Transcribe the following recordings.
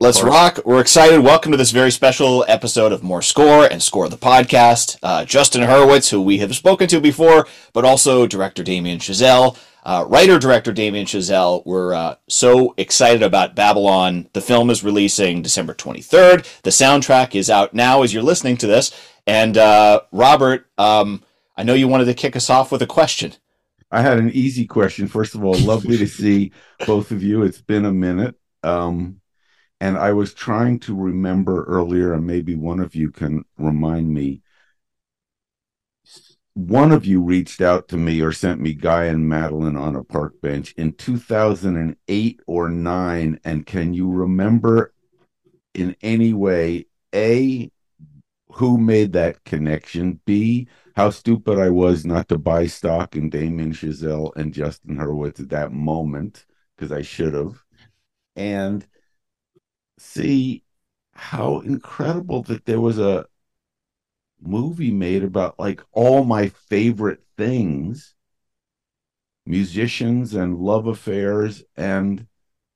Let's rock. We're excited. Welcome to this very special episode of More Score and Score the Podcast. Justin Hurwitz, who we have spoken to before, but also director Damien Chazelle, writer-director Damien Chazelle. We're so excited about Babylon. The film is releasing December 23rd. The soundtrack is out now as you're listening to this. And Robert, I know you wanted to kick us off with a question. I had an easy question. First of all, lovely to see both of you. It's been a minute. And I was trying to remember earlier, and maybe one of you can remind me. One of you reached out to me or sent me Guy and Madeline on a Park Bench in 2008 or 9. And can you remember in any way, A, who made that connection? B, how stupid I was not to buy stock in Damien Chazelle and Justin Hurwitz at that moment, because I should have. And C, how incredible that there was a movie made about like all my favorite things, musicians and love affairs, and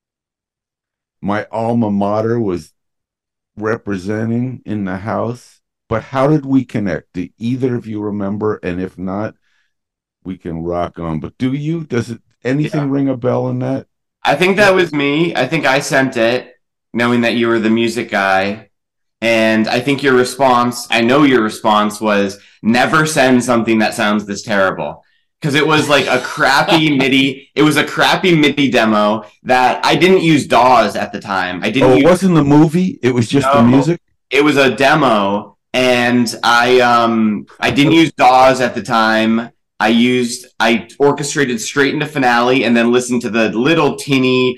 my alma mater was representing in the house. But how did we connect? Do either of you remember? And if not, we can rock on. But do you? Does it anything ring a bell in that? I think that was me. I think I sent it, knowing that you were the music guy. And I think your response, I know your response was, never send something that sounds this terrible. Because it was like a crappy MIDI. It was a crappy MIDI demo that I didn't use DAWs at the time. I didn't. It wasn't the movie. It was just the music. It was a demo, and I didn't use DAWs at the time. I orchestrated straight into Finale and then listened to the little teeny,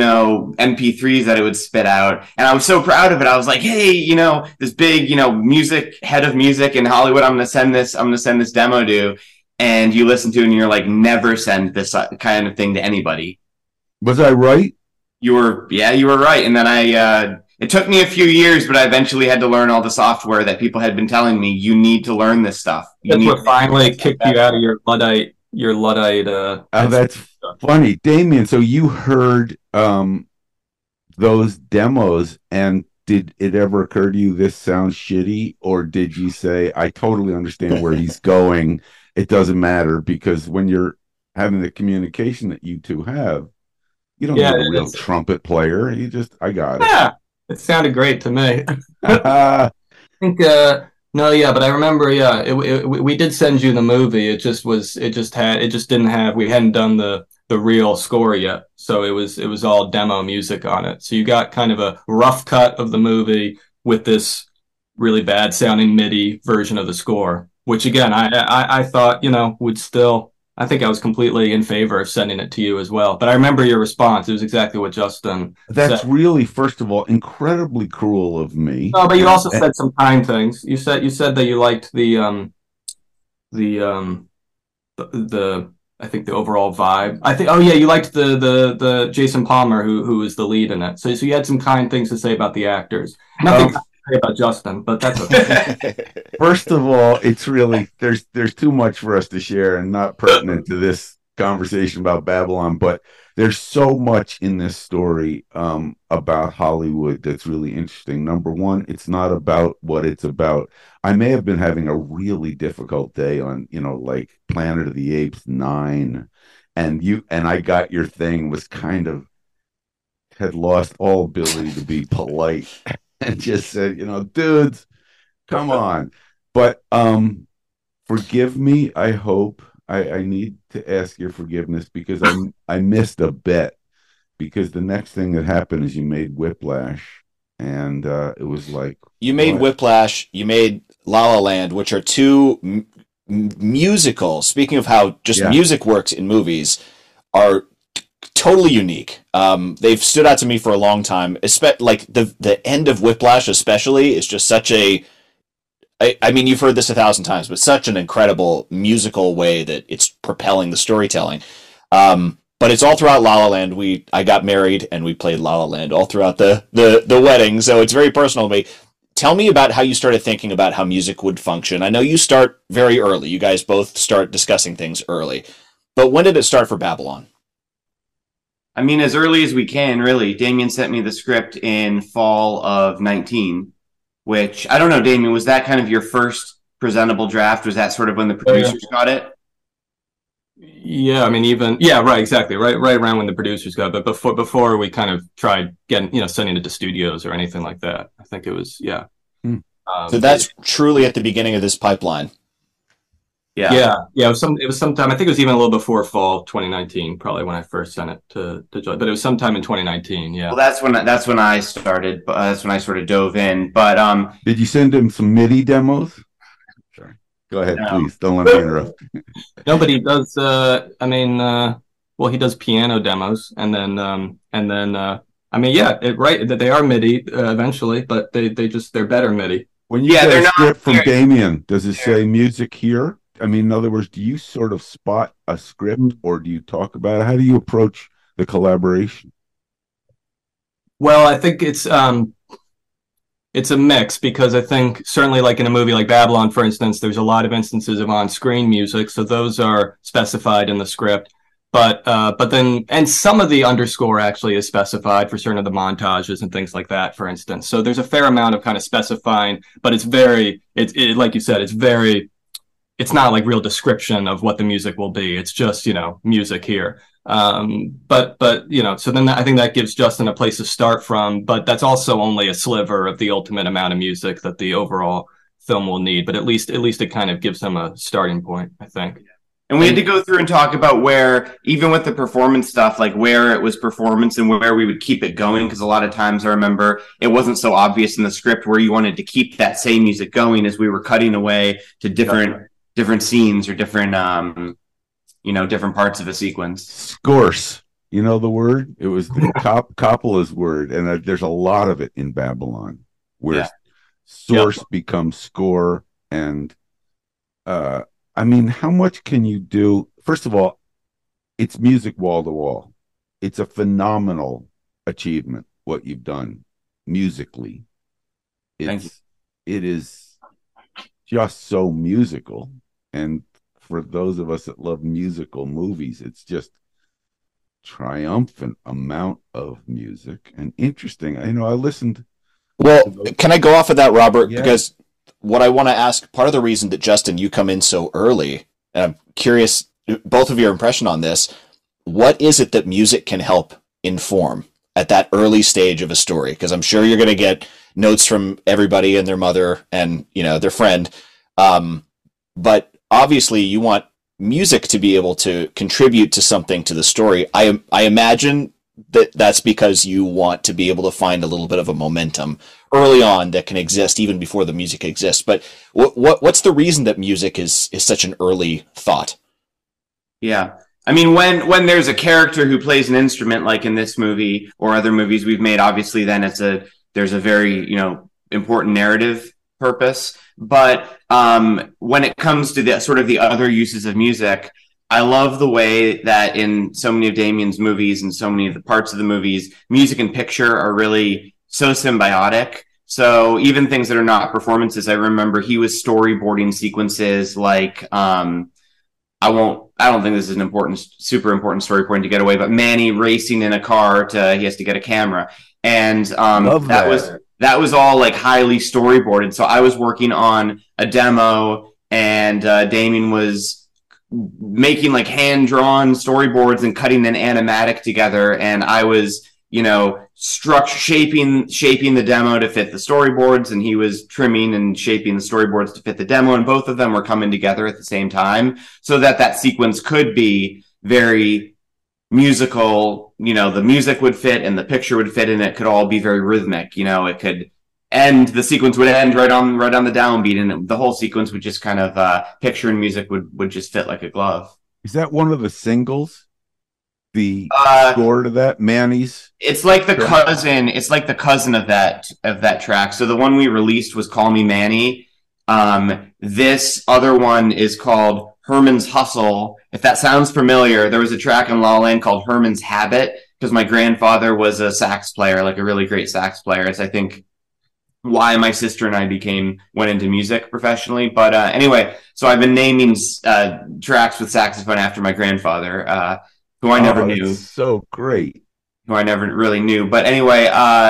MP3s that it would spit out. And I was so proud of it. I was like, hey, this big, head of music in Hollywood, I'm going to send this demo to. And you listen to it and you're like, never send this kind of thing to anybody. Was I right? You were right. And then it took me a few years, but I eventually had to learn all the software that people had been telling me, you need to learn this stuff. That's what finally kicked you out of your Luddite. That's funny. Damien, so you heard those demos, and did it ever occur to you this sounds shitty? Or did you say, I totally understand where he's going. It doesn't matter, because when you're having the communication that you two have, you don't need a real trumpet player. I got it. Yeah. It sounded great to me. I think, but I remember, we did send you the movie. We hadn't done the real score yet. So it was all demo music on it. So you got kind of a rough cut of the movie with this really bad sounding MIDI version of the score, which again, I thought, would still, I think I was completely in favor of sending it to you as well. But I remember your response. It was exactly what Justin That's said. Really, first of all, incredibly cruel of me. No, but you also said some kind things. You said that you liked the I think the overall vibe. You liked the Jason Palmer who is the lead in it. So you had some kind things to say about the actors. Nothing to say about Justin, but that's okay. First of all, it's really there's too much for us to share and not pertinent to this conversation about Babylon, but there's so much in this story about Hollywood that's really interesting. Number one, it's not about what it's about. I may have been having a really difficult day on, like Planet of the Apes 9, and I got your thing, was kind of had lost all ability to be polite and just said, dudes, come on. But forgive me, I hope. I need to ask your forgiveness, because I missed a bet, because the next thing that happened is you made Whiplash, and it was like, you made Whiplash, you made La La Land, which are two musicals. Speaking of how music works in movies, are totally unique. They've stood out to me for a long time. Like the end of Whiplash, especially, is just such a. I mean, you've heard this 1,000 times, but such an incredible musical way that it's propelling the storytelling. But it's all throughout La La Land. I got married and we played La La Land all throughout the wedding, so it's very personal to me. Tell me about how you started thinking about how music would function. I know you start very early. You guys both start discussing things early. But when did it start for Babylon? I mean, as early as we can, really. Damien sent me the script in fall of 19, which I don't know, Damien, was that kind of your first presentable draft? Was that sort of when the producers got it? Yeah, I mean, right, exactly, right around when the producers got it, but before we kind of tried getting, sending it to studios or anything like that. I think it was, yeah. So that's truly at the beginning of this pipeline. Yeah. It was sometime. I think it was even a little before fall 2019, probably when I first sent it to Joy. But it was sometime in 2019. Yeah. Well, that's when I started. That's when I sort of dove in. But did you send him some MIDI demos? Sorry. Go ahead, please. Don't let me interrupt. No, but he does. He does piano demos, and then right. That they are MIDI eventually, but they're better MIDI. When you get a script from Damien, does it say music here? I mean, in other words, do you sort of spot a script, or do you talk about it? How do you approach the collaboration? Well, I think it's a mix, because I think certainly like in a movie like Babylon, for instance, there's a lot of instances of on-screen music, so those are specified in the script. But then some of the underscore actually is specified for certain of the montages and things like that, for instance. So there's a fair amount of kind of specifying, but it's like you said, it's not like real description of what the music will be. It's just, music here. So then I think that gives Justin a place to start from, but that's also only a sliver of the ultimate amount of music that the overall film will need. But at least it kind of gives them a starting point, I think. And we had to go through and talk about where, even with the performance stuff, like where it was performance and where we would keep it going. Because a lot of times I remember it wasn't so obvious in the script where you wanted to keep that same music going as we were cutting away to different scenes or different parts of a sequence. Scores. You know the word? It was Coppola's word. And there's a lot of it in Babylon where source becomes score. And, I mean, how much can you do? First of all, it's music wall to wall. It's a phenomenal achievement, what you've done musically. It is just so musical. And for those of us that love musical movies, it's just triumphant amount of music and interesting. I listened. Well, can I go off of that, Robert? Yeah. Because what I want to ask, part of the reason that, Justin, you come in so early, and I'm curious, both of your impression on this, what is it that music can help inform at that early stage of a story? Because I'm sure you're going to get notes from everybody and their mother and, their friend. But obviously you want music to be able to contribute to something to the story. I imagine that's because you want to be able to find a little bit of a momentum early on that can exist even before the music exists. But what's the reason that music is such an early thought? Yeah. I mean, when there's a character who plays an instrument, like in this movie or other movies we've made, obviously then there's a very, important narrative purpose. But when it comes to the sort of the other uses of music, I love the way that in so many of Damien's movies and so many of the parts of the movies, music and picture are really so symbiotic. So even things that are not performances, I remember he was storyboarding sequences like, I don't think this is an super important story point to get away, but Manny racing in a car he has to get a camera. And that was all like highly storyboarded. So I was working on a demo and Damien was making like hand-drawn storyboards and cutting an animatic together, and I was shaping the demo to fit the storyboards, and he was trimming and shaping the storyboards to fit the demo, and both of them were coming together at the same time so that sequence could be very musical. The music would fit and the picture would fit, and it could all be very rhythmic. It could the sequence would end right on the downbeat, and the whole sequence would just kind of picture and music would just fit like a glove. Is that one of the singles? The score to that, Manny's? It's like the cousin. It's like the cousin of that track. So the one we released was "Call Me Manny." This other one is called Herman's Hustle. If that sounds familiar, there was a track in La La Land called Herman's Habit because my grandfather was a sax player, like a really great sax player. It's, I think, why my sister and I went into music professionally. But anyway, so I've been naming tracks with saxophone after my grandfather who I never It's knew. so great. Who I never really knew. But anyway,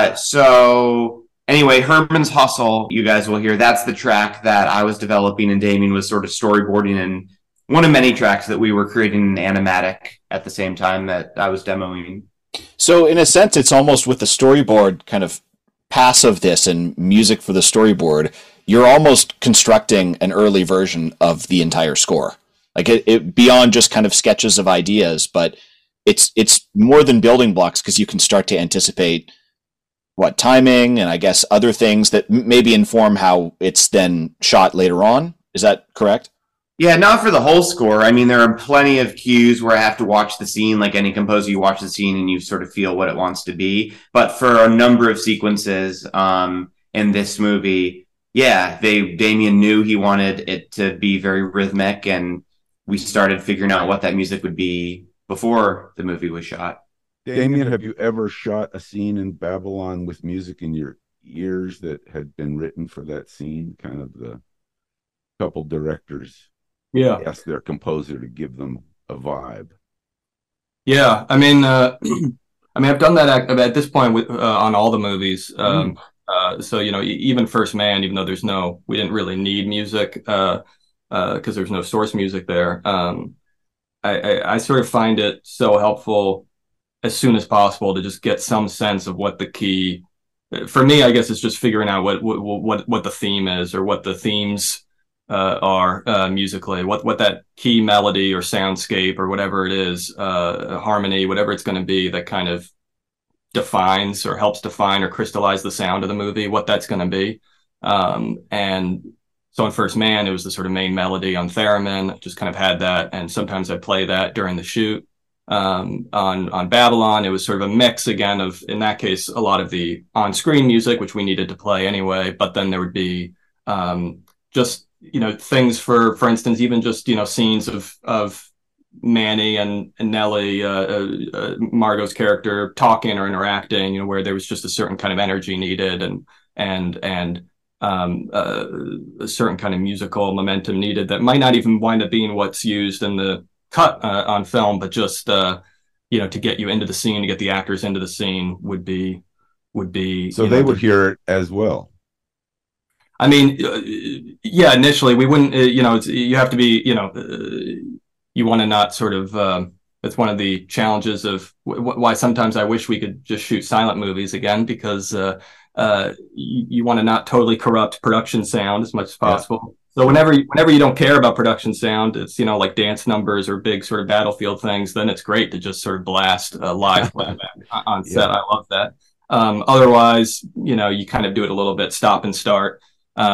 Herman's Hustle, you guys will hear. That's the track that I was developing and Damien was sort of storyboarding, and one of many tracks that we were creating in Animatic at the same time that I was demoing. So in a sense, it's almost with the storyboard kind of pass of this and music for the storyboard, you're almost constructing an early version of the entire score. Like it beyond just kind of sketches of ideas, but it's more than building blocks because you can start to anticipate what timing and I guess other things that maybe inform how it's then shot later on. Is that correct? Yeah, not for the whole score. I mean, there are plenty of cues where I have to watch the scene, like any composer, you watch the scene and you sort of feel what it wants to be. But for a number of sequences in this movie, yeah, Damien knew he wanted it to be very rhythmic, and we started figuring out what that music would be before the movie was shot. Damien, have you ever shot a scene in Babylon with music in your ears that had been written for that scene? Kind of the couple directors ask their composer to give them a vibe. Yeah, I mean, I've done that at this point with on all the movies. So even First Man, even though we didn't really need music because there's no source music there. I sort of find it so helpful as soon as possible to just get some sense of what the key. For me, I guess it's just figuring out what the theme is, or what the themes are musically, what that key melody or soundscape or whatever it is, harmony, whatever it's going to be that kind of defines or helps define or crystallize the sound of the movie, what that's going to be. And so in First Man, it was the sort of main melody on theremin, just kind of had that. And sometimes I play that during the shoot. On Babylon, it was sort of a mix again of, in that case, a lot of the on-screen music, which we needed to play anyway. But then there would be just things for instance, even just scenes of Manny and Nellie, Margot's character, talking or interacting, where there was just a certain kind of energy needed and a certain kind of musical momentum needed that might not even wind up being what's used in the cut on film, but just to get you into the scene, to get the actors into the scene would be so they would hear it as well. I mean, yeah, initially we wouldn't, you have to be, you want to not sort of, it's one of the challenges of why sometimes I wish we could just shoot silent movies again, because you want to not totally corrupt production sound as much as possible. Yeah. So whenever you don't care about production sound, it's, like dance numbers or big sort of battlefield things, then it's great to just sort of blast live playback on set. Yeah. I love that. Otherwise, you kind of do it a little bit stop and start.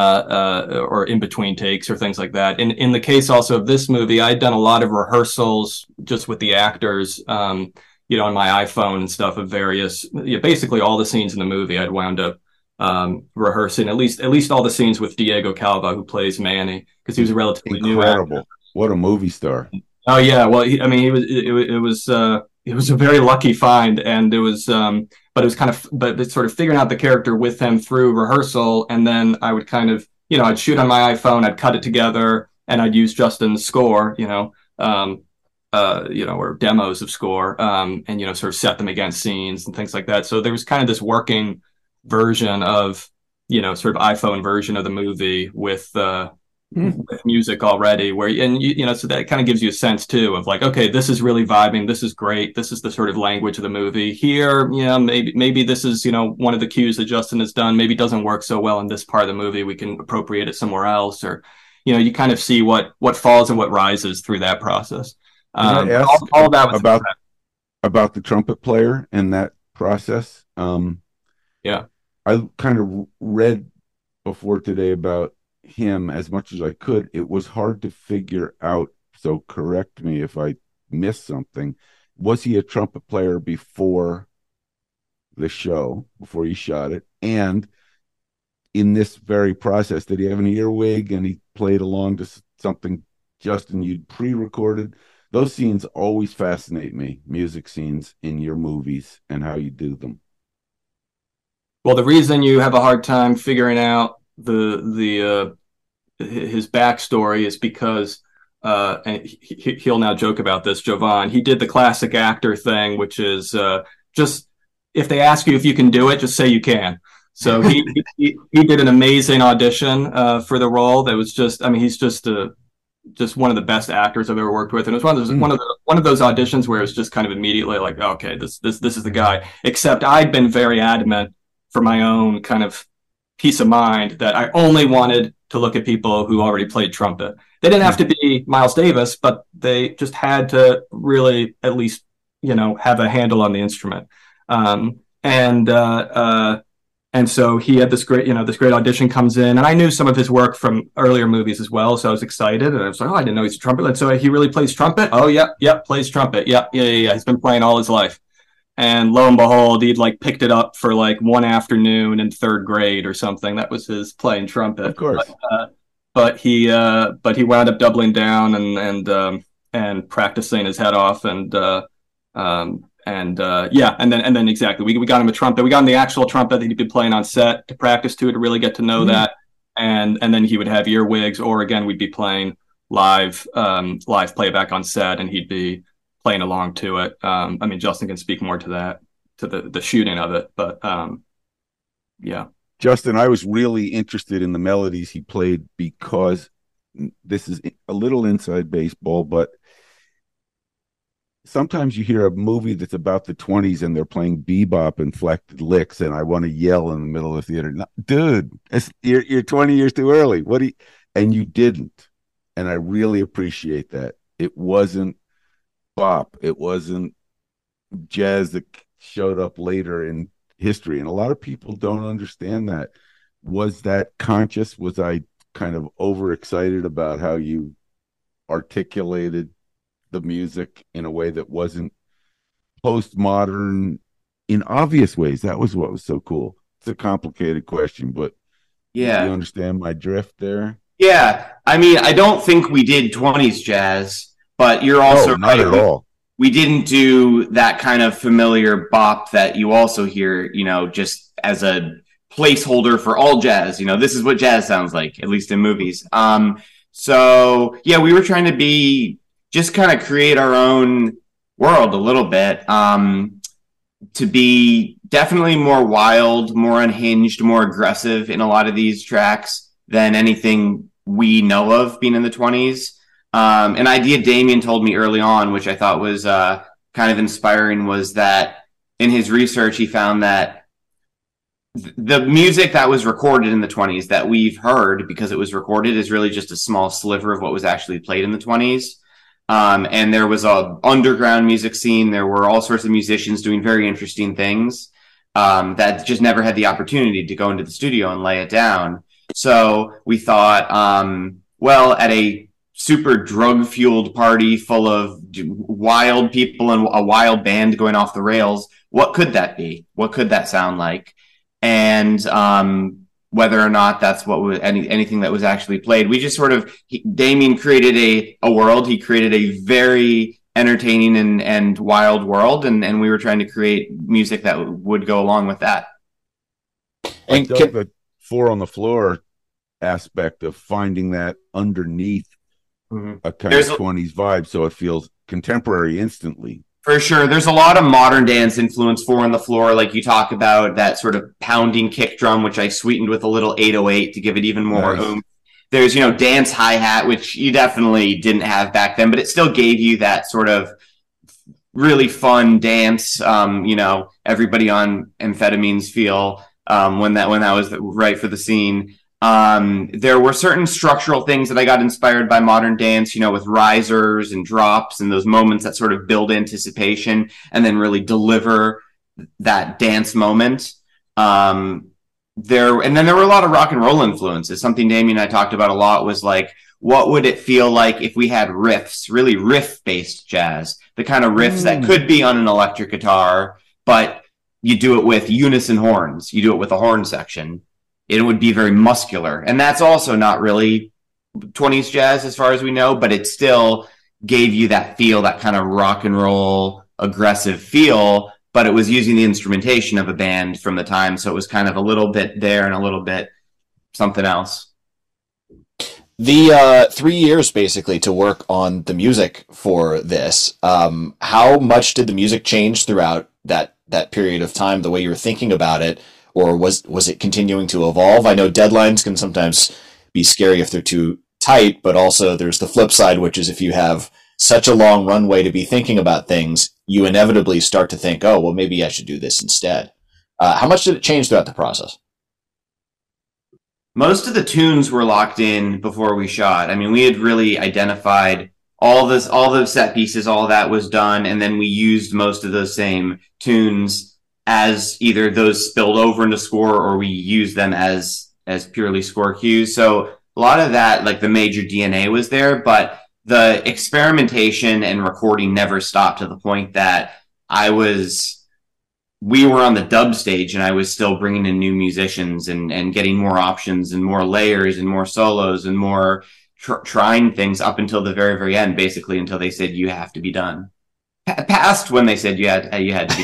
Or in between takes or things like that. In the case also of this movie, I'd done a lot of rehearsals just with the actors, on my iPhone and stuff of various, basically all the scenes in the movie I'd wound up rehearsing, at least all the scenes with Diego Calva, who plays Manny, because he was a relatively new actor. What a movie star. Oh yeah, well, it was a very lucky find, and it was but it's sort of figuring out the character with him through rehearsal, and then I would kind of, I'd shoot on my iPhone, I'd cut it together, and I'd use Justin's score, or demos of score, and sort of set them against scenes and things like that. So there was kind of this working version of, sort of iPhone version of the movie with music already, where so that kind of gives you a sense too of like, okay, this is really vibing, this is great, this is the sort of language of the movie here. Maybe this is one of the cues that Justin has done maybe doesn't work so well in this part of the movie, we can appropriate it somewhere else, or you kind of see what falls and what rises through that process. All that was about the trumpet player in that process. Yeah, I kind of read before today about him as much as I could. It was hard to figure out, so correct me if I missed something. Was he a trumpet player before the show, before you shot it? And in this very process, did he have an earwig and he played along to something, Justin, you'd pre-recorded? Those scenes always fascinate me, music scenes in your movies and how you do them. Well, the reason you have a hard time figuring out his backstory is because and he'll now joke about this, Jovan, he did the classic actor thing, which is just, if they ask you if you can do it, just say you can. So he did an amazing audition for the role. That was just, I mean, he's just one of the best actors I've ever worked with, and it was one of those auditions where it was just kind of immediately like, okay, this is the guy. Except I'd been very adamant for my own kind of peace of mind that I only wanted to look at people who already played trumpet. They didn't have to be Miles Davis, but they just had to really at least, have a handle on the instrument. And so he had this great audition comes in, and I knew some of his work from earlier movies as well. So I was excited, and I was like, oh, I didn't know he's a trumpet. And so he really plays trumpet. Oh, yeah, plays trumpet. Yeah. He's been playing all his life. And lo and behold, he'd like picked it up for like one afternoon in third grade or something. That was his playing trumpet. Of course. But he wound up doubling down and practicing his head off and then exactly we got him a trumpet. We got him the actual trumpet that he'd been playing on set to practice to really get to know that. And then he would have earwigs, or again we'd be playing live playback on set, and he'd be playing along to it. I mean, Justin can speak more to that, to the shooting of it, but yeah. Justin, I was really interested in the melodies he played because this is a little inside baseball, but sometimes you hear a movie that's about the 20s and they're playing bebop inflected licks, and I want to yell in the middle of the theater, no, dude, you're 20 years too early. And you didn't. And I really appreciate that. It wasn't bop. It wasn't jazz that showed up later in history. And a lot of people don't understand that. Was that conscious? Was I kind of overexcited about how you articulated the music in a way that wasn't postmodern in obvious ways? That was what was so cool. It's a complicated question, but yeah, you understand my drift there? Yeah. I mean, I don't think we did 20s jazz, but you're also not at all. We didn't do that kind of familiar bop that you also hear, just as a placeholder for all jazz. This is what jazz sounds like, at least in movies. So yeah, we were trying to just kind of create our own world a little bit, to be definitely more wild, more unhinged, more aggressive in a lot of these tracks than anything we know of being in the 20s. An idea Damien told me early on, which I thought was kind of inspiring, was that in his research, he found that the music that was recorded in the 20s that we've heard because it was recorded is really just a small sliver of what was actually played in the 20s. And there was a underground music scene. There were all sorts of musicians doing very interesting things that just never had the opportunity to go into the studio and lay it down. So we thought, at a super drug-fueled party full of wild people and a wild band going off the rails, what could that be? What could that sound like? And whether or not that's what was anything that was actually played, we just Damien created a world. He created a very entertaining and wild world, and we were trying to create music that would go along with that. And the four on the floor aspect of finding that underneath a kind of 20s vibe, so it feels contemporary instantly. For sure. There's a lot of modern dance influence, four on the floor, like you talk about, that sort of pounding kick drum, which I sweetened with a little 808 to give it even more oomph. There's, dance hi-hat, which you definitely didn't have back then, but it still gave you that sort of really fun dance, everybody on amphetamines feel when that was right for the scene. There were certain structural things that I got inspired by modern dance, with risers and drops and those moments that sort of build anticipation and then really deliver that dance moment. Then there were a lot of rock and roll influences. Something Damien and I talked about a lot was like, what would it feel like if we had riffs, really riff-based jazz, the kind of riffs that could be on an electric guitar, but you do it with unison horns. You do it with a horn section. It would be very muscular. And that's also not really 20s jazz as far as we know, but it still gave you that feel, that kind of rock and roll aggressive feel, but it was using the instrumentation of a band from the time. So it was kind of a little bit there and a little bit something else. The 3 years basically to work on the music for this. How much did the music change throughout that period of time? The way you were thinking about it, or was it continuing to evolve? I know deadlines can sometimes be scary if they're too tight, but also there's the flip side, which is if you have such a long runway to be thinking about things, you inevitably start to think, oh, well, maybe I should do this instead. How much did it change throughout the process? Most of the tunes were locked in before we shot. I mean, we had really identified all the set pieces, all that was done, and then we used most of those same tunes as either those spilled over into score or we used them as purely score cues. So a lot of that, like the major DNA was there, but the experimentation and recording never stopped to the point that we were on the dub stage and I was still bringing in new musicians and getting more options and more layers and more solos and more trying things up until the very, very end, basically until they said, you have to be done. Past when they said you had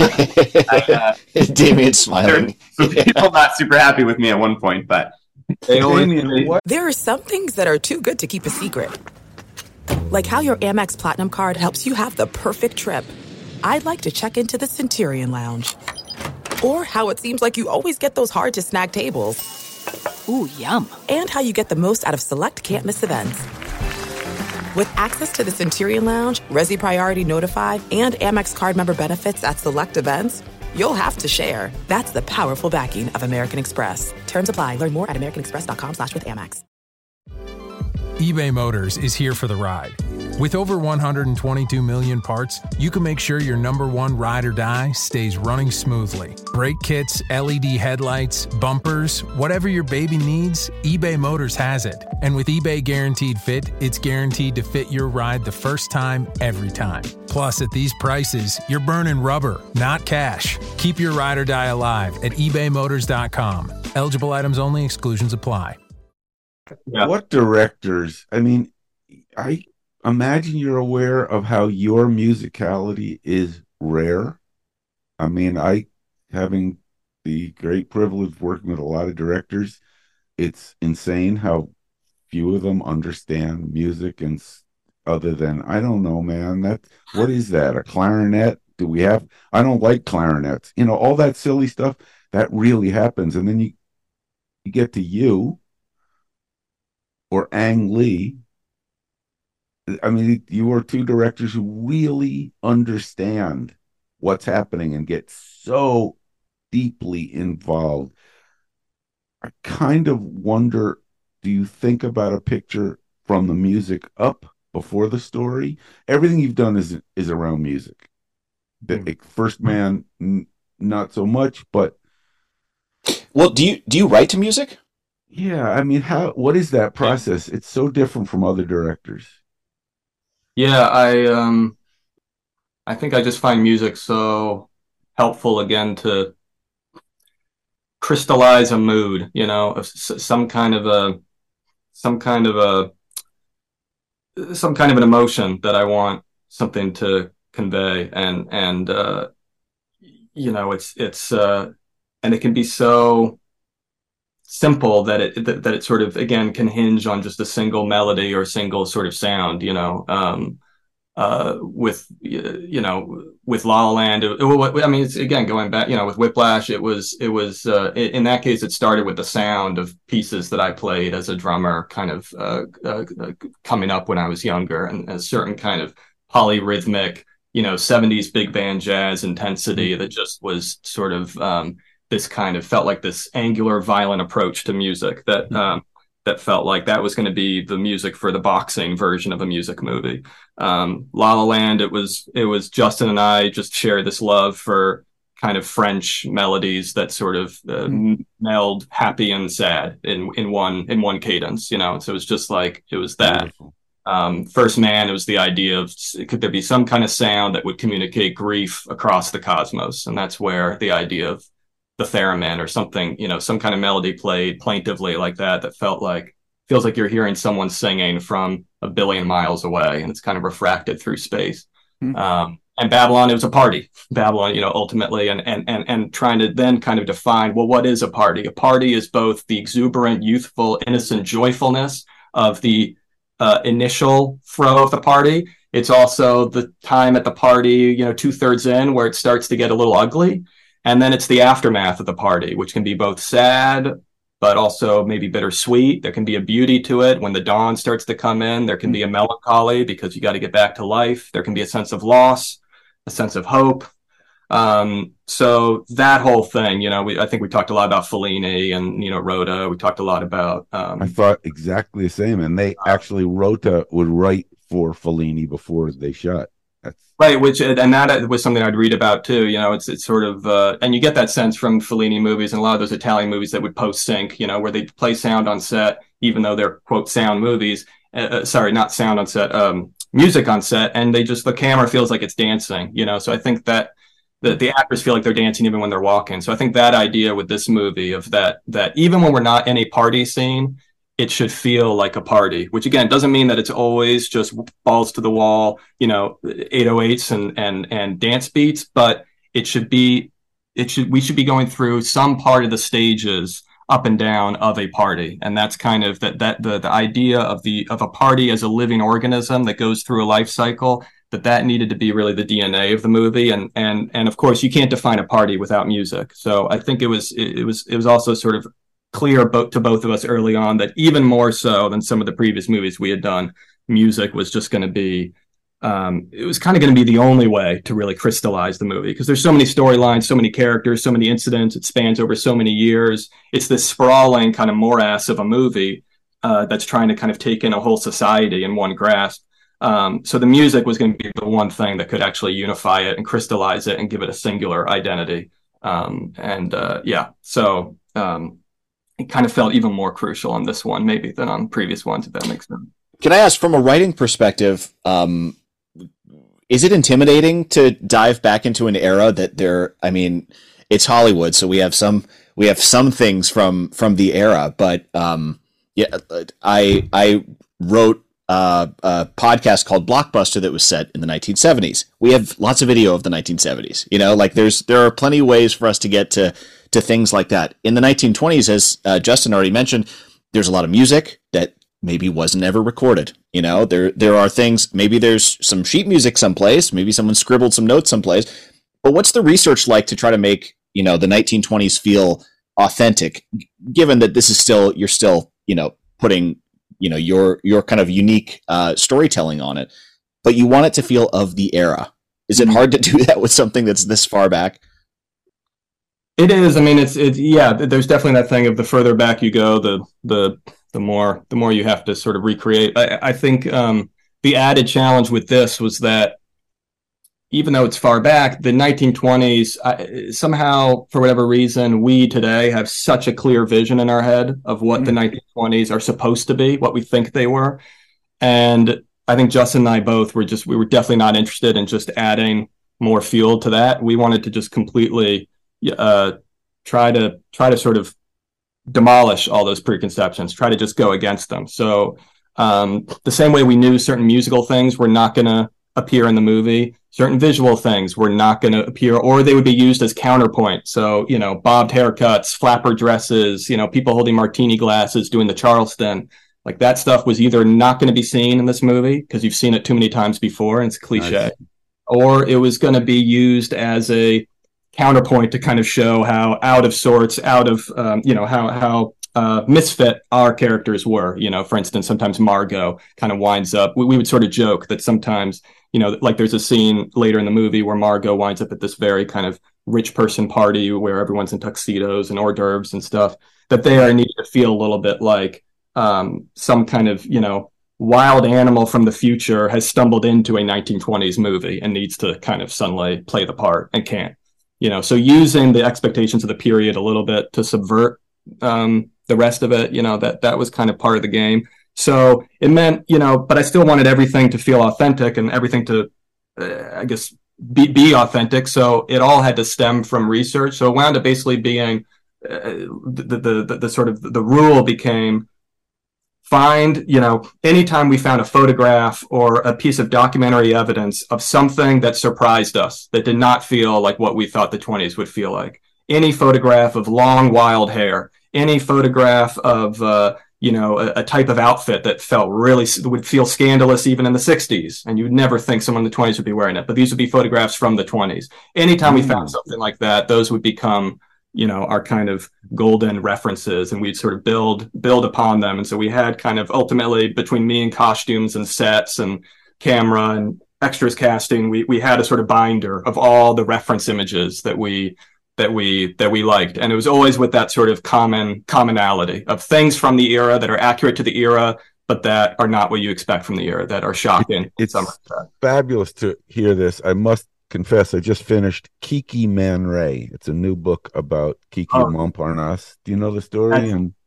to be done. Damien's smiling. People not super happy with me at one point, but there are some things that are too good to keep a secret. Like how your Amex Platinum card helps you have the perfect trip. I'd like to check into the Centurion Lounge. Or how it seems like you always get those hard-to-snag tables. Ooh, yum. And how you get the most out of select can't-miss events. With access to the Centurion Lounge, Resi Priority Notify, and Amex card member benefits at select events, you'll have to share. That's the powerful backing of American Express. Terms apply. Learn more at americanexpress.com/withAmex. eBay Motors is here for the ride. With over 122 million parts, you can make sure your number one ride or die stays running smoothly. Brake kits, LED headlights, bumpers, whatever your baby needs, eBay Motors has it. And with eBay Guaranteed Fit, it's guaranteed to fit your ride the first time, every time. Plus, at these prices, you're burning rubber, not cash. Keep your ride or die alive at ebaymotors.com. Eligible items only. Exclusions apply. Yeah. What directors? I mean, I imagine you're aware of how your musicality is rare. I mean, having the great privilege of working with a lot of directors, it's insane how few of them understand music and other than, I don't know, man, what is that? A clarinet? I don't like clarinets. All that silly stuff that really happens. And then you get to you or Ang Lee. I mean, you are two directors who really understand what's happening and get so deeply involved. I kind of wonder, do you think about a picture from the music up before the story? Everything you've done is around music. The First Man, not so much, but... Well, do you write to music? Yeah, I mean, what is that process? It's so different from other directors. Yeah, I think I just find music so helpful again to crystallize a mood, some kind of an emotion that I want something to convey, and it's and it can be so simple that it sort of, again, can hinge on just a single melody or single sort of sound, with La La Land. I mean, it's, again, going back, with Whiplash, it was in that case, it started with the sound of pieces that I played as a drummer, kind of coming up when I was younger, and a certain kind of polyrhythmic, 70s big band jazz intensity that just was sort of, this kind of felt like this angular, violent approach to music that felt like that was going to be the music for the boxing version of a music movie. La La Land, it was Justin and I just share this love for kind of French melodies that sort of meld happy and sad in one cadence, So it was just like, it was that. First Man, it was the idea of, could there be some kind of sound that would communicate grief across the cosmos? And that's where the idea of the theremin or something, some kind of melody played plaintively like that feels like you're hearing someone singing from a billion miles away, and it's kind of refracted through space. And Babylon, it was a party. Babylon, ultimately, and trying to then kind of define, well, what is a party? A party is both the exuberant, youthful, innocent joyfulness of the initial throw of the party. It's also the time at the party, 2/3 in, where it starts to get a little ugly. And then it's the aftermath of the party, which can be both sad, but also maybe bittersweet. There can be a beauty to it. When the dawn starts to come in, there can be a melancholy because you got to get back to life. There can be a sense of loss, a sense of hope. So that whole thing, I think we talked a lot about Fellini and, Rota. We talked a lot about... I thought exactly the same. And they actually, Rota would write for Fellini before they shot. Right, and that was something I'd read about too. It's sort of, and you get that sense from Fellini movies and a lot of those Italian movies that would post sync, where they play sound on set, even though they're quote sound movies. Sorry, not sound on set, music on set, and the camera feels like it's dancing. So I think that the actors feel like they're dancing even when they're walking. So I think that idea with this movie of that even when we're not in a party scene, it should feel like a party, which again doesn't mean that it's always just balls to the wall, 808s and dance beats, but we should be going through some part of the stages up and down of a party. And that's kind of the idea of a party as a living organism that goes through a life cycle, that needed to be really the DNA of the movie. And of course you can't define a party without music. So I think it was also sort of clear to both of us early on that even more so than some of the previous movies we had done, music was just going to be, it was kind of going to be the only way to really crystallize the movie, because there's so many storylines, so many characters, so many incidents. It spans over so many years. It's this sprawling kind of morass of a movie that's trying to kind of take in a whole society in one grasp. So the music was going to be the one thing that could actually unify it and crystallize it and give it a singular identity. So it kind of felt even more crucial on this one, maybe, than on previous ones, if that makes sense. Can I ask, from a writing perspective, is it intimidating to dive back into an era that it's Hollywood, so we have some things from the era, but I wrote a podcast called Blockbuster that was set in the 1970s. We have lots of video of the 1970s. There are plenty of ways for us to get to things like that. In the 1920s, as Justin already mentioned, there's a lot of music that maybe wasn't ever recorded. There are things, maybe there's some sheet music someplace, maybe someone scribbled some notes someplace. But what's the research like to try to make, the 1920s feel authentic, given that this is you're still putting, your kind of unique storytelling on it, but you want it to feel of the era. Is it hard to do that with something that's this far back? It is. I mean, it's there's definitely that thing of the further back you go, the more you have to sort of recreate. I think the added challenge with this was that even though it's far back, the 1920s, somehow, for whatever reason, we today have such a clear vision in our head of what the 1920s are supposed to be, what we think they were. And I think Justin and I both we were definitely not interested in just adding more fuel to that. We wanted to just completely try to sort of demolish all those preconceptions, try to just go against them. So the same way we knew certain musical things were not going to appear in the movie, certain visual things were not going to appear, or they would be used as counterpoint. So, bobbed haircuts, flapper dresses, people holding martini glasses, doing the Charleston, like that stuff was either not going to be seen in this movie because you've seen it too many times before and it's cliche, nice. Or it was going to be used as a counterpoint to kind of show how out of sorts, how misfit our characters were. For instance, sometimes Margot kind of winds up, we would sort of joke that sometimes, like there's a scene later in the movie where Margot winds up at this very kind of rich person party where everyone's in tuxedos and hors d'oeuvres and stuff, that they are needed to feel a little bit like some kind of, wild animal from the future has stumbled into a 1920s movie and needs to kind of suddenly play the part and can't. So using the expectations of the period a little bit to subvert the rest of it, that was kind of part of the game. So it meant, but I still wanted everything to feel authentic and everything to, be authentic. So it all had to stem from research. So it wound up basically being the sort of the rule became find, anytime we found a photograph or a piece of documentary evidence of something that surprised us, that did not feel like what we thought the 20s would feel like. Any photograph of long, wild hair, any photograph of, a type of outfit that would feel scandalous even in the 60s. And you'd never think someone in the 20s would be wearing it. But these would be photographs from the 20s. Anytime we found something like that, those would become, our kind of golden references, and we'd sort of build upon them. And so we had kind of ultimately, between me and costumes and sets and camera and extras casting, we had a sort of binder of all the reference images that we liked. And it was always with that sort of commonality of things from the era that are accurate to the era, but that are not what you expect from the era, that are shocking. It's fabulous to hear this. I must confess, I just finished Kiki Man Ray. It's a new book about Kiki of Montparnasse. Do you know the story?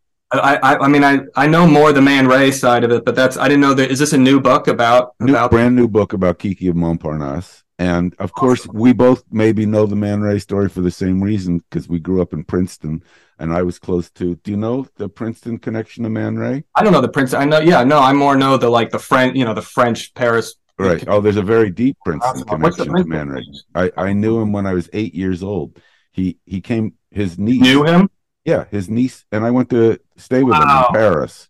I know more the Man Ray side of it, but I didn't know that. Is this a new book brand new book about Kiki of Montparnasse? And of course, we both maybe know the Man Ray story for the same reason, because we grew up in Princeton, and I was close to. Do you know the Princeton connection to Man Ray? I don't know the Princeton. I know, yeah, no, I more know the French, the French Paris. Right. Oh, there's a very deep Princeton connection to Man Ray. I knew him when I was 8 years old. He came. His niece knew him. Yeah, his niece, and I went to stay with him in Paris.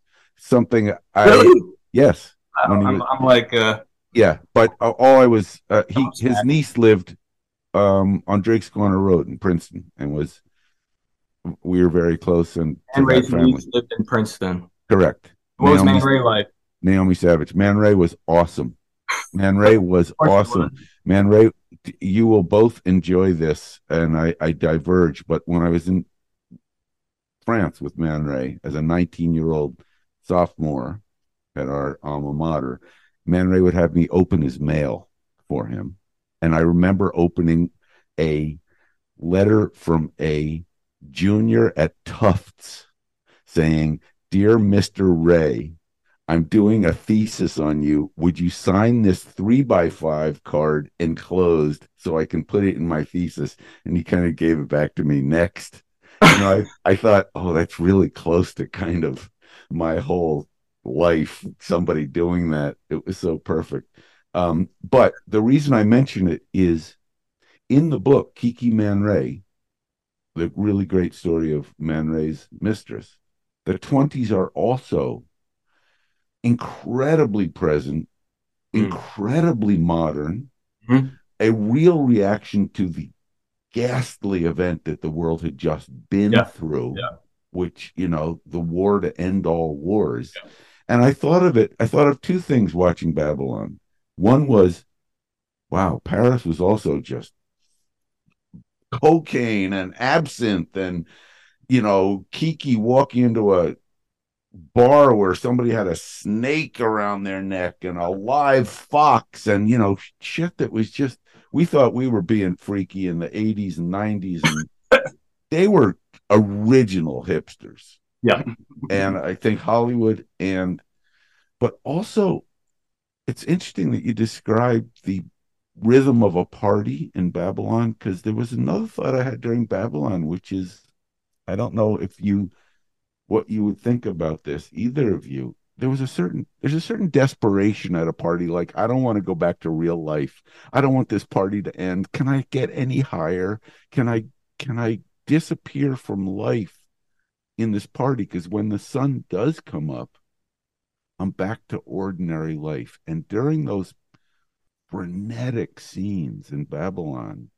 Yes. I'm like. Yeah, but all I was his niece lived on Drake's Corner Road in Princeton, and we were very close. And Ray's niece lived in Princeton. Correct. What was Man Ray like? Naomi Savage. Man Ray was awesome. Man Ray was awesome. Man Ray, you will both enjoy this, and I diverge. But when I was in France with Man Ray as a 19-year-old sophomore at our alma mater, Man Ray would have me open his mail for him. And I remember opening a letter from a junior at Tufts saying, "Dear Mr. Ray, I'm doing a thesis on you. Would you sign this 3x5 card enclosed so I can put it in my thesis?" And he kind of gave it back to me next. I thought, oh, that's really close to kind of my whole life, somebody doing that. It was so perfect. But the reason I mention it is in the book, Kiki Man Ray, the really great story of Man Ray's mistress, the 20s are also incredibly present, incredibly modern, a real reaction to the ghastly event that the world had just been through, which, the war to end all wars. Yeah. And I thought of two things watching Babylon. One was, wow, Paris was also just cocaine and absinthe and, Kiki walking into a bar where somebody had a snake around their neck and a live fox and, shit that was just, we thought we were being freaky in the 80s and 90s, and they were original hipsters. Yeah. And I think Hollywood but also it's interesting that you described the rhythm of a party in Babylon, because there was another thought I had during Babylon, which is, I don't know what you would think about this, either of you. There's a certain desperation at a party. Like, I don't want to go back to real life. I don't want this party to end. Can I get any higher? Can I disappear from life in this party? Because when the sun does come up, I'm back to ordinary life. And during those frenetic scenes in Babylon,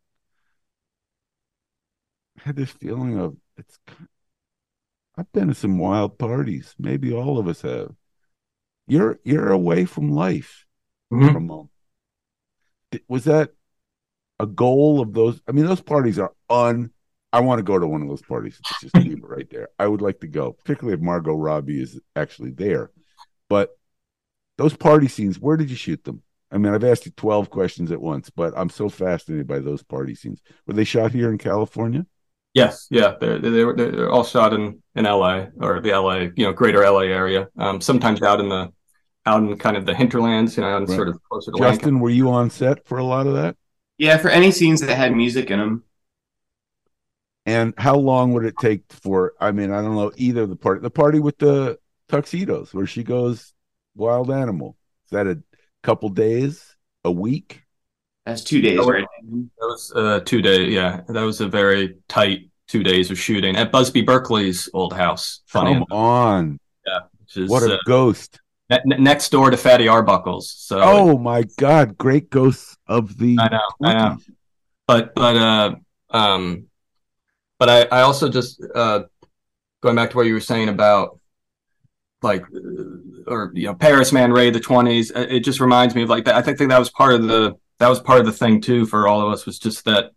I had this feeling of, I've been to some wild parties. Maybe all of us have. You're away from life for a moment. Was that a goal of those? I mean, those parties are I want to go to one of those parties. Let's just leave it right there. I would like to go, particularly if Margot Robbie is actually there. But those party scenes, where did you shoot them? I mean, I've asked you 12 questions at once, but I'm so fascinated by those party scenes. Were they shot here in California? Yes, yeah, they're all shot in LA, or the LA, greater LA area. Sometimes out in kind of the hinterlands, out in sort of closer to Justin, Lancaster. Were you on set for a lot of that? Yeah, for any scenes that had music in them. And how long would it take for? I mean, I don't know, either the party with the tuxedos where she goes wild animal. Is that a couple days, a week? That's 2 days, right? That was 2 days. Yeah, that was a very tight 2 days of shooting at Busby Berkeley's old house. Come on. Yeah, What a ghost. Next door to Fatty Arbuckles. So oh my God, great ghosts of the I know. But I also just going back to what you were saying about like Paris Man Ray the 20s. It just reminds me of like that. I think that was part of the thing too for all of us, was just that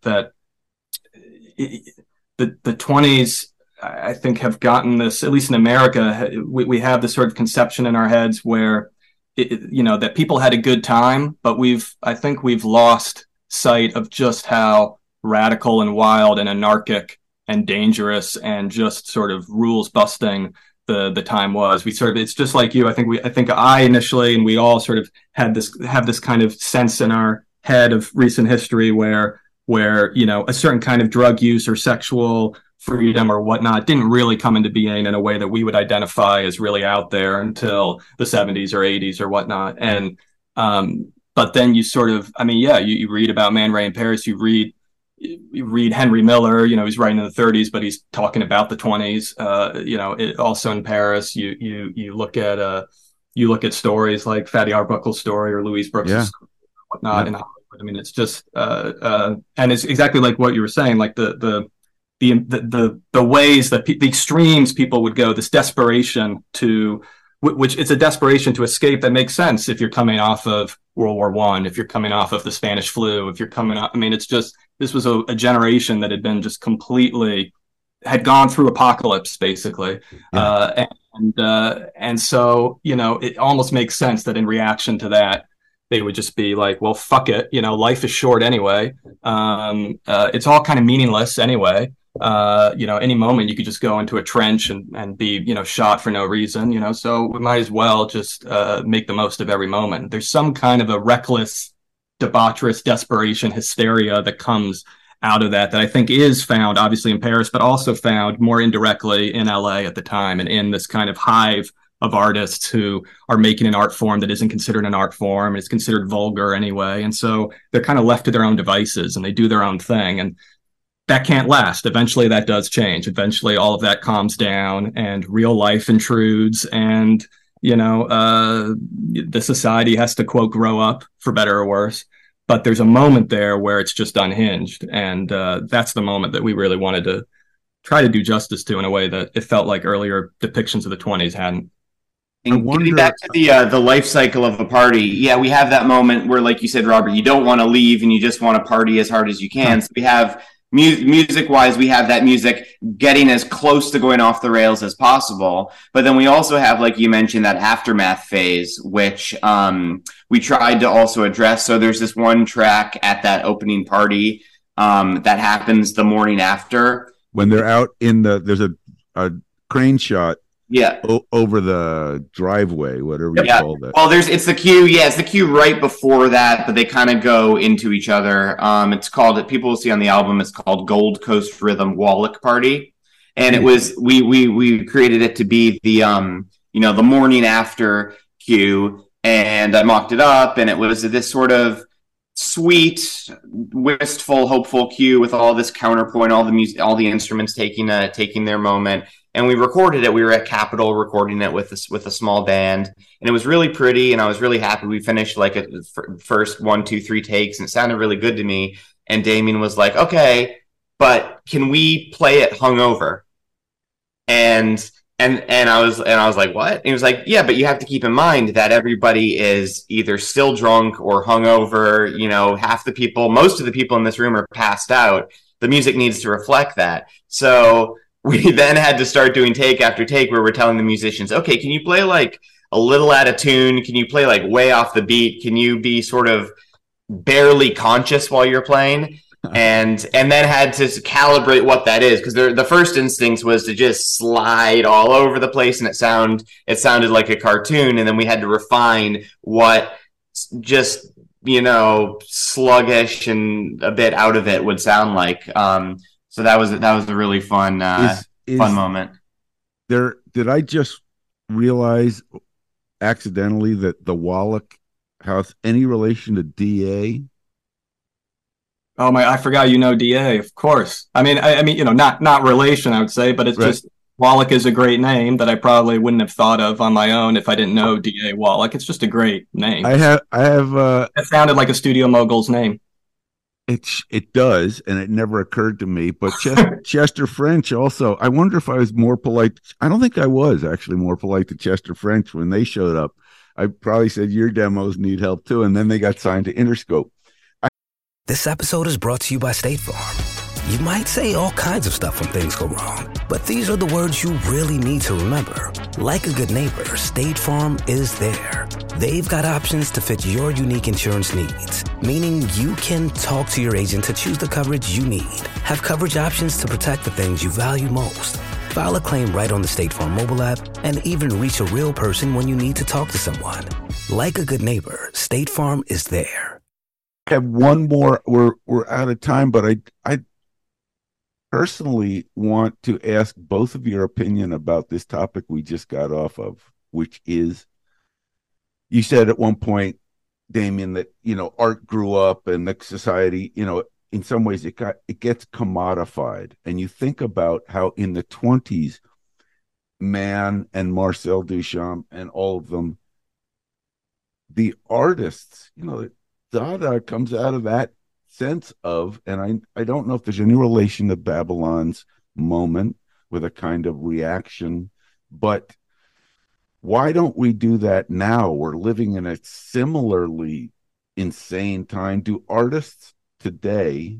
the 20s. I think have gotten this, at least in America, we have this sort of conception in our heads where, that people had a good time, but I think we've lost sight of just how radical and wild and anarchic and dangerous and just sort of rules busting the time was. It's just like you. I think I initially, and we all sort of have this kind of sense in our head of recent history where a certain kind of drug use or sexual freedom or whatnot didn't really come into being in a way that we would identify as really out there until the 70s or 80s or whatnot. And but then you sort of, you read about Man Ray in Paris, you read Henry Miller, he's writing in the 30s, but he's talking about the 20s. Also in Paris, you look at stories like Fatty Arbuckle's story or Louise Brooks' story or whatnot in Hollywood. It's just and it's exactly like what you were saying, like the ways that the extremes people would go, this desperation which it's a desperation to escape that makes sense if you're coming off of World War I, if you're coming off of the Spanish flu, if you're coming off, it's just, this was a generation that had been just completely, had gone through apocalypse basically. Yeah. And so, it almost makes sense that in reaction to that, they would just be like, well, fuck it. Life is short anyway. It's all kind of meaningless anyway. Any moment you could just go into a trench and be, shot for no reason, so we might as well just make the most of every moment. There's some kind of a reckless, debaucherous desperation, hysteria that comes out of that I think is found obviously in Paris, but also found more indirectly in LA at the time, and in this kind of hive of artists who are making an art form that isn't considered an art form. It's considered vulgar anyway. And so they're kind of left to their own devices and they do their own thing. And that can't last. Eventually that does change. Eventually all of that calms down and real life intrudes, and, the society has to, quote, grow up, for better or worse. But there's a moment there where it's just unhinged. And that's the moment that we really wanted to try to do justice to in a way that it felt like earlier depictions of the 20s hadn't. And getting back to the life cycle of a party, yeah, we have that moment where, like you said, Robert, you don't want to leave and you just want to party as hard as you can. So we have music-wise, we have that music getting as close to going off the rails as possible. But then we also have, like you mentioned, that aftermath phase, which we tried to also address. So there's this one track at that opening party that happens the morning after. When they're out there's a crane shot. Yeah. Over the driveway, whatever you call that. Well, it's the cue. Yeah, it's the cue right before that, but they kind of go into each other. It's called, people will see on the album, it's called Gold Coast Rhythm Wallach Party. And it was, we created it to be the, the morning after cue. And I mocked it up, and it was this sort of sweet, wistful, hopeful cue with all this counterpoint, all the music, all the instruments taking their moment. And we recorded it. We were at Capitol recording it with a small band, and it was really pretty. And I was really happy. We finished like a first 1, 2, 3 takes, and it sounded really good to me. And Damien was like, "Okay, but can we play it hungover?" And I was like, "What?" And he was like, "Yeah, but you have to keep in mind that everybody is either still drunk or hungover. Most of the people in this room are passed out. The music needs to reflect that." So we then had to start doing take after take where we're telling the musicians, okay, can you play like a little out of tune? Can you play like way off the beat? Can you be sort of barely conscious while you're playing? And then had to calibrate what that is, because the first instinct was to just slide all over the place, and it sounded like a cartoon. And then we had to refine what just, sluggish and a bit out of it would sound like. So that was a really fun fun moment. Did I just realize accidentally that the Wallach House any relation to DA? Oh my! I forgot. DA, of course. I mean, not relation, I would say, but it's right. Wallach is a great name that I probably wouldn't have thought of on my own if I didn't know D.A. Wallach. It's just a great name. I have. It sounded like a studio mogul's name. It does, and it never occurred to me. But Chester French also. I wonder if I was more polite. I don't think I was actually more polite to Chester French when they showed up. I probably said your demos need help too, and then they got signed to Interscope. This episode is brought to you by State Farm. You might say all kinds of stuff when things go wrong, but these are the words you really need to remember. Like a good neighbor, State Farm is there. They've got options to fit your unique insurance needs, meaning you can talk to your agent to choose the coverage you need, have coverage options to protect the things you value most, file a claim right on the State Farm mobile app, and even reach a real person when you need to talk to someone. Like a good neighbor, State Farm is there. I have one more. We're out of time, but I personally want to ask both of your opinion about this topic we just got off of, which is, you said at one point, Damien, that, art grew up and the society, in some ways it gets commodified. And you think about how in the 1920s, Mann and Marcel Duchamp and all of them, the artists, Dada comes out of that sense of, and I don't know if there's any relation to Babylon's moment with a kind of reaction, but why don't we do that now? We're living in a similarly insane time. Do artists today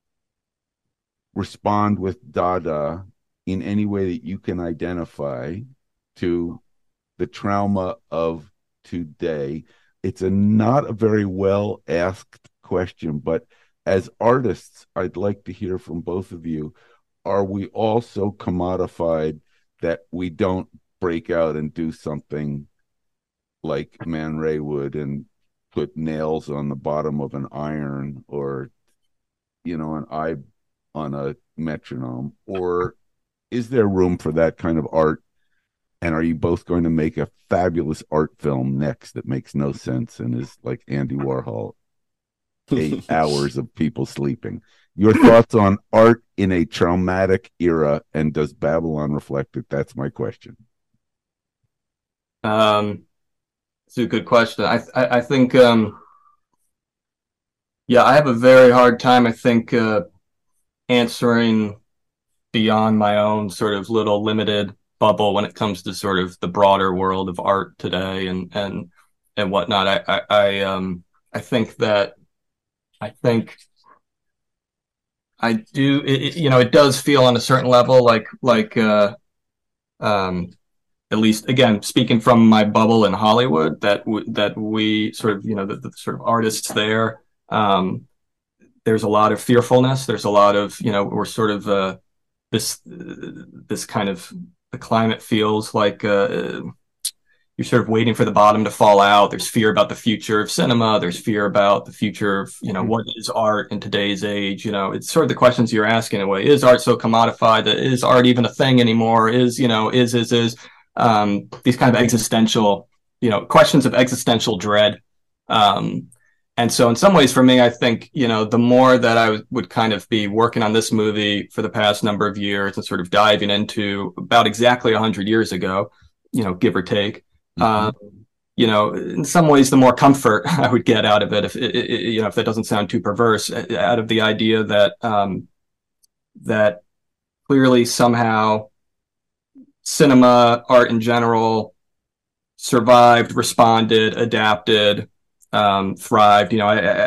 respond with Dada in any way that you can identify to the trauma of today? It's not a very well asked question, but as artists, I'd like to hear from both of you. Are we all so commodified that we don't break out and do something like Man Ray would and put nails on the bottom of an iron, or, an eye on a metronome? Or is there room for that kind of art? And are you both going to make a fabulous art film next that makes no sense and is like Andy Warhol? 8 hours of people sleeping. Your thoughts on art in a traumatic era, and does Babylon reflect it? That's my question. It's a good question. I think I have a very hard time, I think, answering beyond my own sort of little limited bubble when it comes to sort of the broader world of art today and whatnot. I think I do. It does feel on a certain level like at least, again, speaking from my bubble in Hollywood, that we sort of, the sort of artists there, there's a lot of fearfulness. There's a lot of, we're sort of this kind of, the climate feels like you're sort of waiting for the bottom to fall out. There's fear about the future of cinema. There's fear about the future of, what is art in today's age? It's sort of the questions you're asking in a way. Is art so commodified that is art even a thing anymore? Is these kind of existential, questions of existential dread. And so in some ways for me, I think, the more that I would kind of be working on this movie for the past number of years and sort of diving into about exactly 100 years ago, give or take, in some ways, the more comfort I would get out of it, if that doesn't sound too perverse, out of the idea that that clearly somehow cinema, art in general, survived, responded, adapted, thrived.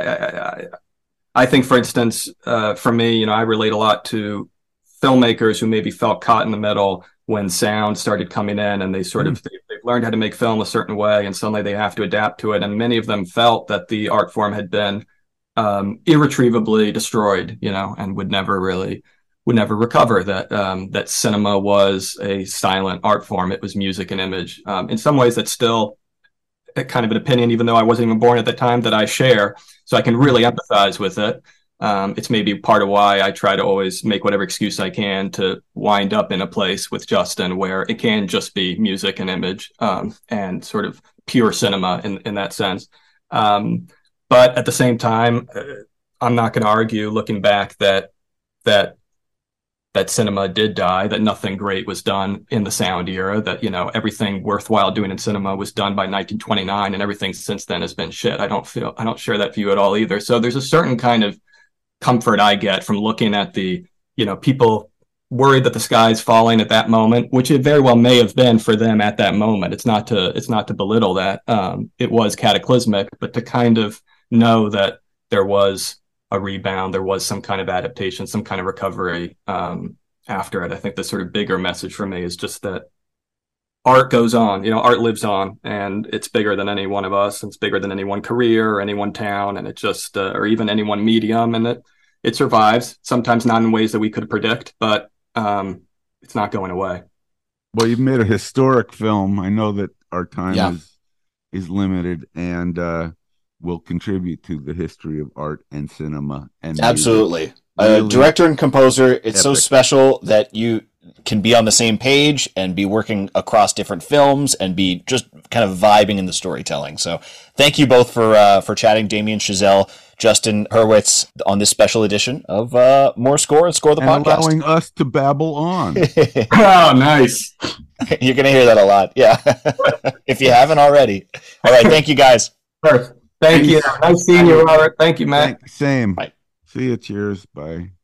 I think, for instance, for me, I relate a lot to filmmakers who maybe felt caught in the middle when sound started coming in, and they sort of they've learned how to make film a certain way, and suddenly they have to adapt to it. And many of them felt that the art form had been irretrievably destroyed, and would never recover. That cinema was a silent art form; it was music and image. In some ways, that's still kind of an opinion, even though I wasn't even born at the time, that I share. So I can really empathize with it. It's maybe part of why I try to always make whatever excuse I can to wind up in a place with Justin where it can just be music and image, and sort of pure cinema in that sense. But at the same time, I'm not going to argue, looking back, that that cinema did die, that nothing great was done in the sound era, that, you know, everything worthwhile doing in cinema was done by 1929 and everything since then has been shit. I don't share that view at all either. So there's a certain kind of comfort I get from looking at the, you know, people worried that the sky's falling at that moment, which it very well may have been for them at that moment. It's not to belittle that. It was cataclysmic, but to kind of know that there was a rebound, there was some kind of adaptation, some kind of recovery after it. I think the sort of bigger message for me is just that art goes on, you know, art lives on, and it's bigger than any one of us. It's bigger than any one career or any one town, and it just, or even any one medium, and it survives, sometimes not in ways that we could predict, but it's not going away. Well, you've made a historic film. I know that our time is limited, and will contribute to the history of art and cinema. And absolutely. Really director and composer, it's epic. So special that you can be on the same page and be working across different films and be just kind of vibing in the storytelling. So thank you both for chatting, Damien Chazelle, Justin Hurwitz, on this special edition of More Score and Score the and Podcast. Allowing us to babble on. Oh, nice. You're going to hear that a lot. Yeah. If you haven't already. All right. Thank you, guys. Thank you. Nice seeing you, Robert. Thank you, Matt. Same. Bye. See you. Cheers. Bye.